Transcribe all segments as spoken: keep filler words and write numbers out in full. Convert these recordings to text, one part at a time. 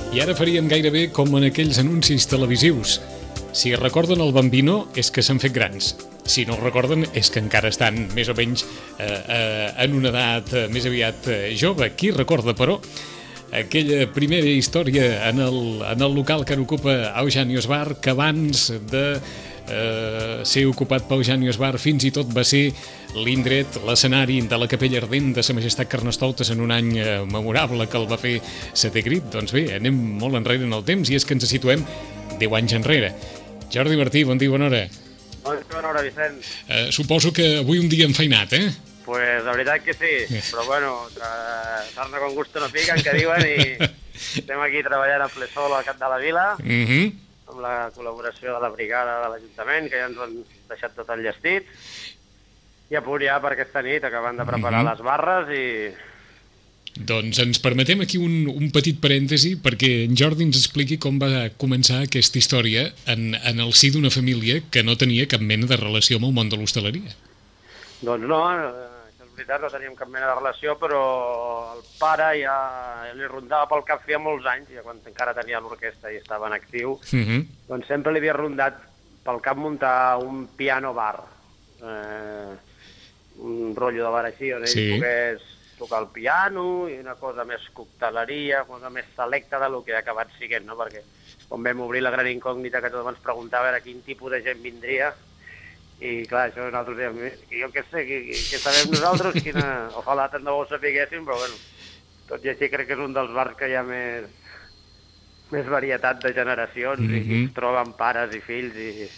I ara faríem gairebé com en aquells anuncis televisius. Si recorden el Bambino, és que s'han fet grans. Si no el recorden, és que encara estan més o menys eh, eh, en una edat eh, més aviat eh, jove. Qui recorda, però, aquella primera història en el, en el local que ocupa Eugenius Bar, que abans de eh, ser ocupat per Eugenius Bar fins i tot va ser l'indret, l'escenari de la Capella Ardent de Sa Majestat Carnestoltes en un any eh, memorable que el va fer Setè Crit. Doncs bé, anem molt enrere en el temps i és que ens situem deu anys enrere. Jordi Martí, bon dia, bona hora. Bon dia, bona hora, Vicent. Eh, suposo que avui un dia enfeinat, eh? Pues la veritat que sí, però bueno, sarna con gusto no piquen, que diuen, i estem aquí treballant a ple sol al cap de la vila, Uh -huh. amb la col·laboració de la brigada de l'Ajuntament, que ja ens han deixat tot enllestit, i a punt ja per aquesta nit, acabant de preparar Uh-huh. les barres i... Doncs ens permetem aquí un, un petit parèntesi perquè en Jordi ens expliqui com va començar aquesta història en, en el si d'una família que no tenia cap mena de relació amb el món de l'hostaleria. Doncs no, això és veritat, no teníem cap mena de relació, però el pare ja li rondava pel cap feia molts anys, ja quan encara tenia l'orquestra i estava en actiu, Uh-huh. doncs sempre li havia rondat pel cap muntar un piano bar, eh, un rotllo de bar així, on ell Sí. pogués tocar el piano i una cosa més cocteleria, una cosa més selecta del que ha acabat siguent, no? Perquè quan vam obrir la gran incògnita que tothom ens preguntava era quin tipus de gent vindria, i clar, això nosaltres dèiem, jo què sé, què, què sabem nosaltres, quina... ojalà tant de bo ho sapiguéssim, però bueno, tot i així crec que és un dels bars que hi ha més, més varietat de generacions, mm-hmm. i es troben pares i fills, i,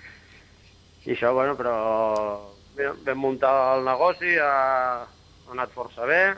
i això, bueno, però mira, vam muntar el negoci, ha, ha anat força bé,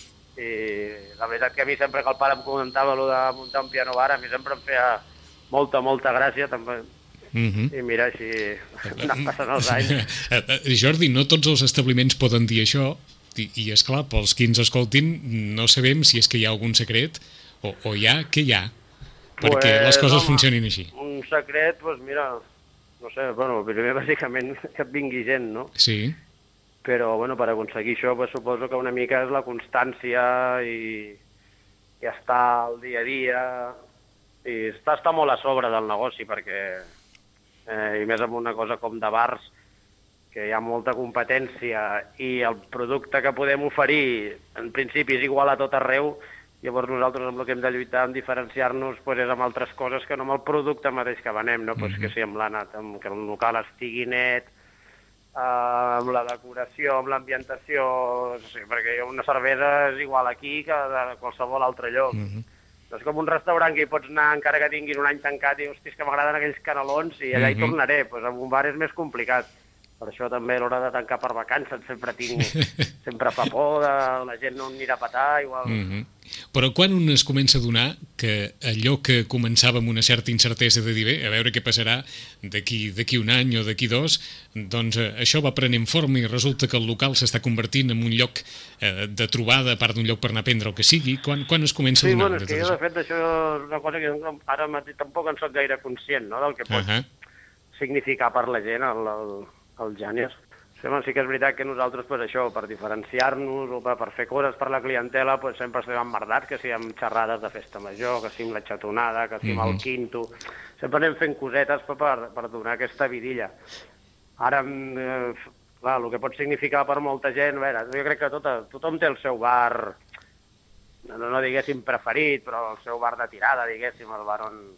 i la veritat que a mi sempre que el pare em comentava allò de muntar un piano bar, a mi sempre em feia molta, molta gràcia, també. Uh-huh. I mira, així han passant els anys. Jordi, no tots els establiments poden dir això, i, i esclar, pels qui ens escoltin, no sabem si és que hi ha algun secret, o, o hi ha, què hi ha, perquè pues, les coses home, funcionin així. Un secret, doncs mira, no sé, bueno, primer bàsicament que et vingui gent, no? Sí. Però, bueno, per aconseguir això, pues, suposo que una mica és la constància i, i estar al dia a dia, i està, està molt a sobre del negoci, perquè, eh, i més amb una cosa com de bars, que hi ha molta competència i el producte que podem oferir, en principi, és igual a tot arreu, llavors nosaltres amb el que hem de lluitar, en diferenciar-nos, pues, és amb altres coses que no amb el producte mateix que venem, no? Pues, que sí, amb l'anat, amb que el local estigui net, Uh, amb la decoració, amb l'ambientació, no sé, perquè una cervesa és igual aquí que de qualsevol altre lloc. Uh-huh. No és com un restaurant que hi pots anar encara que tinguin un any tancat i, hosti, és que m'agraden aquells canelons i allà uh-huh. hi tornaré. Pues amb un bar és més complicat. Per això també a l'hora de tancar per vacances sempre tinc, sempre fa por, de, la gent no anirà a petar, igual. Uh-huh. Però quan un es comença a donar que allò que començava amb una certa incertesa de dir bé, a veure què passarà d'aquí d'aquí un any o d'aquí dos, doncs eh, això va prenent forma i resulta que el local s'està convertint en un lloc eh, de trobada, a part d'un lloc per anar a prendre el que sigui, quan, quan es comença sí, a donar? Sí, bueno, és que jo de fet això és una cosa que ara mateix tampoc en soc gaire conscient, no?, del que pot uh-huh. significar per la gent el, el, el Genius. Sí, bueno, sí que és veritat que nosaltres, pues, això, per diferenciar-nos o per, per fer coses per la clientela, pues, sempre estem emmerdats, que si amb xerrades de festa major, que si amb la xatonada, que si amb el quinto... Sempre anem fent cosetes per, per donar aquesta vidilla. Ara, eh, clar, el que pot significar per molta gent, a veure, jo crec que tota, tothom té el seu bar, no, no diguéssim preferit, però el seu bar de tirada, diguéssim, el bar on,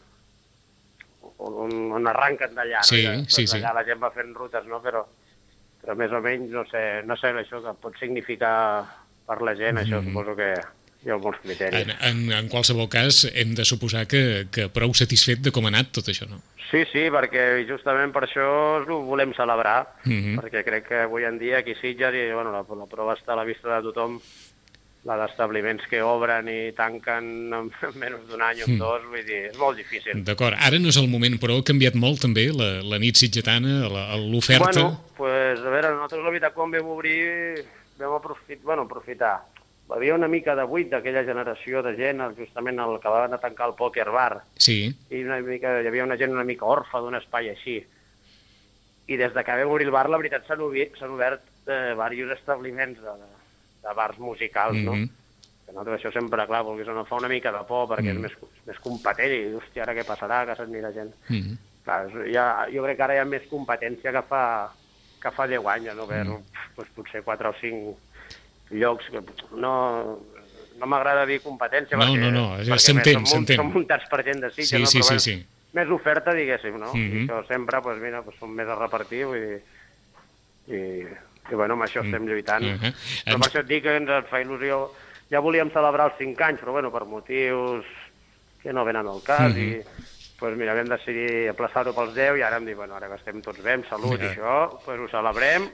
on, on arranquen d'allà. Sí, no? sí, sí. Allà la gent va fent rutes, no?, però... però més o menys no sé, no sé això que pot significar per la gent, mm. això suposo que hi ha molts criteris. En, en, en qualsevol cas, hem de suposar que, que prou satisfet de com ha anat tot això, no? Sí, sí, perquè justament per això ho volem celebrar, mm-hmm. perquè crec que avui en dia aquí a Sitges, i bueno, la, la prova està a la vista de tothom, la d'establiments que obren i tanquen en menys d'un any o mm. dos, vull dir, és molt difícil. D'acord, ara no és el moment, però ha canviat molt també la, la nit sitgetana, l'oferta? Bueno, pues, a veure, nosaltres la veritat quan vam obrir vam aprofit, bueno, aprofitar. Hi havia una mica de buit d'aquella generació de gent, justament el que van a tancar el Poker Bar. Sí. I una mica, hi havia una gent una mica orfa d'un espai així. I des de que vam obrir el bar, la veritat, s'han obert, s'han obert eh, diversos establiments de, de bars musicals, no? Mm-hmm. que nosaltres això sempre, clar, vulguis o no, fa una mica de por, perquè mm. és més, més competent i, hòstia, ara què passarà, que se't mira gent. Mm. Clar, ja, jo crec que ara hi ha més competència que fa, que fa deu anys, no? Ver, mm. doncs potser quatre o cinc llocs, que no, no m'agrada dir competència, no, perquè, no, no, perquè s'entén, som, s'entén. Som muntats per gent de Sitges, sí, no? sí, Però, sí, bueno, sí. Més oferta, diguéssim, no? Mm-hmm. I això sempre, doncs mira, doncs som més a repartir, vull dir, i, i bueno, amb això estem lluitant. Uh-huh. Però per això et dic que ens fa il·lusió. Ja volíem celebrar els cinc anys, però bueno, per motius que no venen al cas, uh-huh. i pues mira, vam decidir aplaçar-ho pels deu, i ara em dic, bueno, ara que estem tots bé, amb salut uh-huh. i això, pues ho celebrem,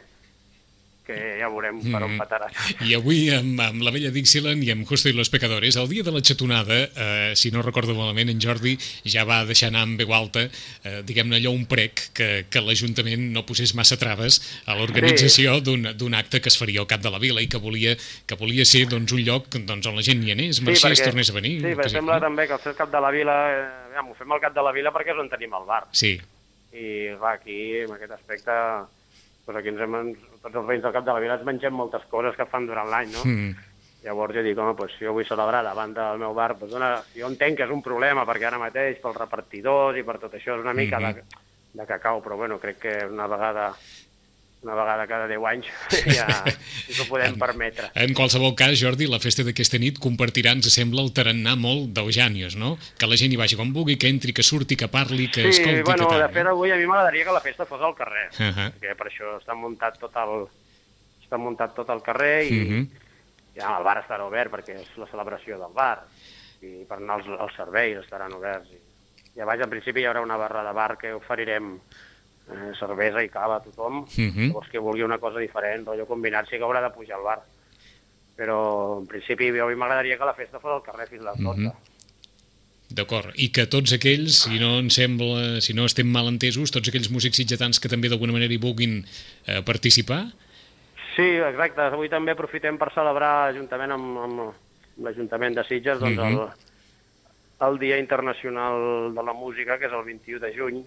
que ja veurem per on patarà. I avui amb, amb la vella Dixieland i amb Justo y los Pecadores, el dia de la xatonada, eh, si no recordo malament, en Jordi ja va deixar anar amb veu alta, eh, diguem-ne allò, un prec, que, que l'Ajuntament no posés massa traves a l'organització sí. d'un acte que es faria al Cap de la Vila i que volia, que volia ser doncs, un lloc doncs, on la gent hi anés, marxés, sí, perquè, tornés a venir. Sí, perquè sembla no? també que el Cap de la Vila, eh, ja, ho fem al Cap de la Vila perquè és on tenim el bar. Sí. I va, aquí, en aquest aspecte, doncs aquí ens hem, tots els veïns del Cap de la Vila ens mengem moltes coses que fan durant l'any, no? Mm. Llavors jo dic, home, doncs, si jo vull celebrar davant del meu bar, doncs dona, jo entenc que és un problema, perquè ara mateix, pels repartidors i per tot això, és una mica mm-hmm. de, de cacau, però bueno, crec que una vegada, una vegada cada deu anys ja ens ho podem en, permetre. En qualsevol cas, Jordi, la festa d'aquesta nit compartirà, ens sembla, el tarannà molt d'Eugènios, no? Que la gent hi vagi com vulgui, que entri, que surti, que parli, que sí, escolti, bueno, que tal. Sí, de fet, avui a mi m'agradaria que la festa fos al carrer, uh-huh. perquè per això està muntat tot el, està muntat tot el carrer i, uh-huh. ja el bar estarà obert perquè és la celebració del bar i per anar els, els serveis estaran oberts. I, ja vaig, en principi hi haurà una barra de bar que oferirem eh, cervesa i cava a tothom, uh-huh. llavors que vulgui una cosa diferent, rotllo combinat, sí que haurà de pujar al bar. Però en principi a mi m'agradaria que la festa fos al carrer fins a les dotze. Uh-huh. D'acord, i que tots aquells, si no em sembla, si no estem mal entesos, tots aquells músics sitgetans que també d'alguna manera hi vulguin eh, participar? Sí, exacte. Avui també aprofitem per celebrar, juntament amb, amb l'Ajuntament de Sitges, doncs uh-huh. el, el Dia Internacional de la Música, que és el vint-i-u de juny,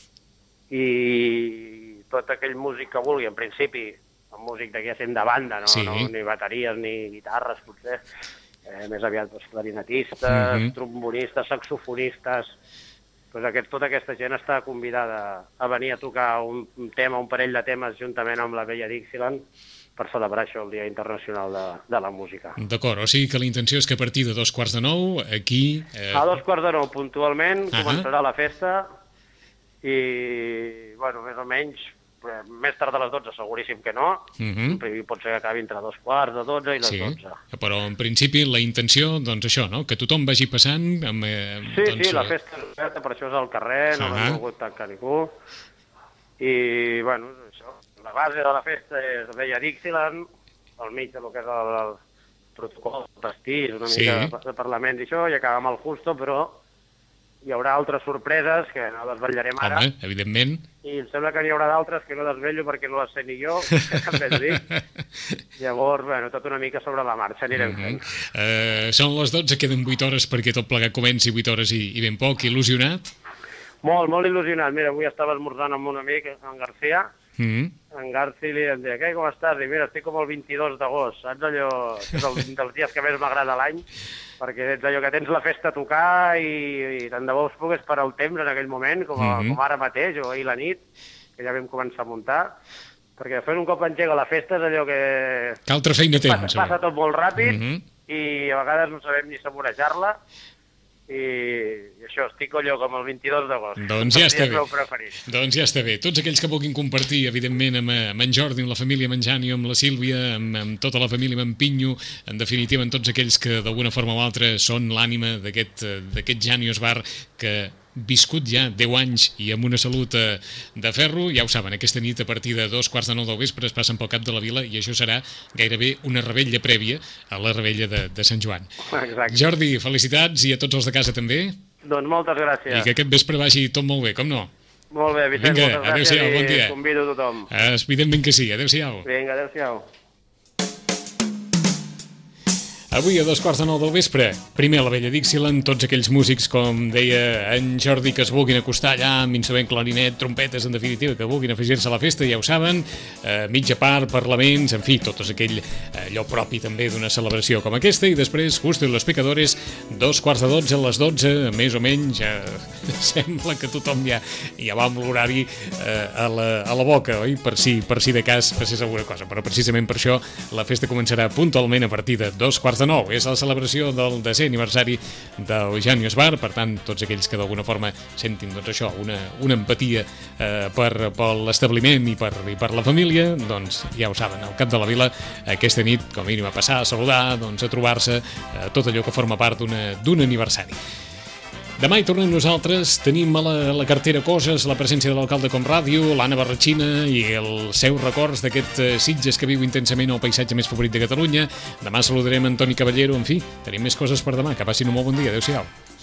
i tot aquell músic que vulgui, en principi, el músic d'aquí de banda, no, sí. no, ni bateries ni guitarres, potser, eh, més aviat doncs, clarinetistes, uh-huh. trombonistes, saxofonistes, doncs aquest, tota aquesta gent està convidada a venir a tocar un, un tema, un parell de temes juntament amb la vella Dixieland per celebrar això, el Dia Internacional de, de la Música. D'acord, o sigui que la intenció és que a partir de dos quarts de nou, aquí... Eh... A dos quarts de nou, puntualment, uh-huh. començarà la festa i, bueno, més o menys, més tard de les dotze seguríssim que no, uh-huh. pot ser que acabi entre dos quarts de dotze i les sí. dotze. Però en principi la intenció, doncs això, no? Que tothom vagi passant amb... Eh, sí, doncs... sí, la festa és oberta, per això és al carrer, no uh-huh. l'hem volgut tancar ningú. I, bueno, això, la base de la festa és veia Dixieland, al mig de lo que és el, el protocol, el pastís, una sí. mica de parlament i això, i acaba amb el Justo, però hi haurà altres sorpreses que no desvetllarem ara. Home, evidentment. I em sembla que n'hi haurà d'altres que no desvello perquè no les sé ni jo, que també t'ho dic. Llavors, bueno, tot una mica sobre la marxa anirem uh-huh. fent. Uh, són les dotze, queden vuit hores perquè tot plegat comenci, vuit hores i, i ben poc. Il·lusionat? Molt, molt il·lusionat. Mira, avui estava esmorzant amb un amic, en García, uh-huh. en Garci li em deia, què, com estàs? I mira, estic com el vint-i-dos d'agost, saps allò? És el dels dies que més m'agrada l'any, perquè ets allò que tens la festa a tocar i, i tant de bo us pogués parar el temps en aquell moment, com, a, uh-huh. com ara mateix, o ahir la nit, que ja vam començar a muntar, perquè després un cop engega la festa és allò que... Que altra feina tens. Passa, passa tot molt ràpid uh-huh. i a vegades no sabem ni saborejar-la, i, i això, estic allò com el vint-i-dos d'agost. Doncs ja està bé. Doncs ja està bé. Tots aquells que vulguin compartir, evidentment, amb, amb en Jordi, amb la família, amb en Jani, amb la Sílvia, amb, amb tota la família, amb en Pinyo, en definitiva, amb tots aquells que d'alguna forma o altra són l'ànima d'aquest d'aquest Janios Bar que viscut ja deu anys i amb una salut eh, de ferro, ja ho saben, aquesta nit a partir de dos quarts de nou del vespre es passen pel Cap de la Vila i això serà gairebé una revetlla prèvia a la revetlla de, de Sant Joan. Exacte. Jordi, felicitats i a tots els de casa també. Doncs moltes gràcies. I que aquest vespre vagi tot molt bé, com no? Molt bé, Vicent, Vinga, moltes gràcies bon dia. I convido a tothom. Evidentment que sí, adéu-siau. Vinga, adéu-siau. Avui a dos quarts de nou del vespre, primer a la Vella Dixieland, tots aquells músics, com deia en Jordi, que es vulguin acostar allà amb instrument, clarinet, trompetes, en definitiva, que vulguin afegir-se a la festa, ja ho saben, eh, mitja part, parlaments, en fi, tot és aquell allò propi també d'una celebració com aquesta, i després, Justo y los Pecadores, dos quarts de dotze a les dotze, més o menys, ja sembla que tothom ja, ja va amb l'horari eh, a, la, a la boca, oi? Per si, per si de cas passés alguna cosa, però precisament per això la festa començarà puntualment a partir de dos quarts de nou. És la celebració del desè aniversari d'Eugenius Bar, per tant, tots aquells que d'alguna forma sentin, doncs això, una, una empatia eh, per, per l'establiment i per, i per la família, doncs ja ho saben, al cap de la vila aquesta nit, com a mínim a passar, a saludar, doncs a trobar-se, eh, tot allò que forma part d'un aniversari. Demà hi tornem nosaltres, tenim a la, a la cartera coses, la presència de l'alcalde Com Ràdio, l'Anna Barratxina i els seus records d'aquest uh, Sitges que viu intensament el paisatge més favorit de Catalunya. Demà saludarem Antoni Caballero, en fi, tenim més coses per demà, que passin un molt bon dia, adeu-siau.